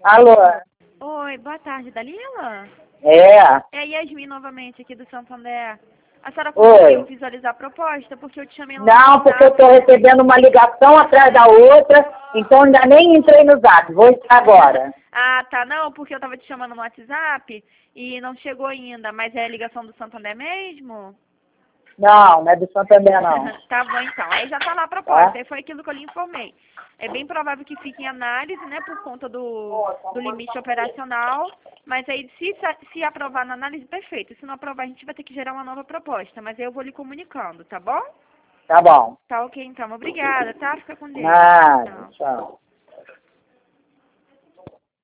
Alô? Oi, boa tarde, Dalila? É. É a Yasmin novamente aqui do Santander. A senhora Oi. conseguiu visualizar a proposta? Porque eu te chamei lá no Não, porque eu estou recebendo uma ligação atrás da outra, então ainda nem entrei no Zap. Vou entrar agora. Ah, tá. Não, porque eu tava te chamando no WhatsApp e não chegou ainda. Mas é a ligação do Santander mesmo? Não é do Santander, não. Tá bom, então. Aí já tá lá a proposta. Tá? Aí foi aquilo que eu lhe informei. É bem provável que fique em análise, né, por conta do limite operacional. Mas aí, se aprovar na análise, perfeito. Se não aprovar, a gente vai ter que gerar uma nova proposta. Mas aí eu vou lhe comunicando, tá bom? Tá bom. Tá ok, então. Obrigada, tá? Fica com Deus. Nada, Tchau. tchau.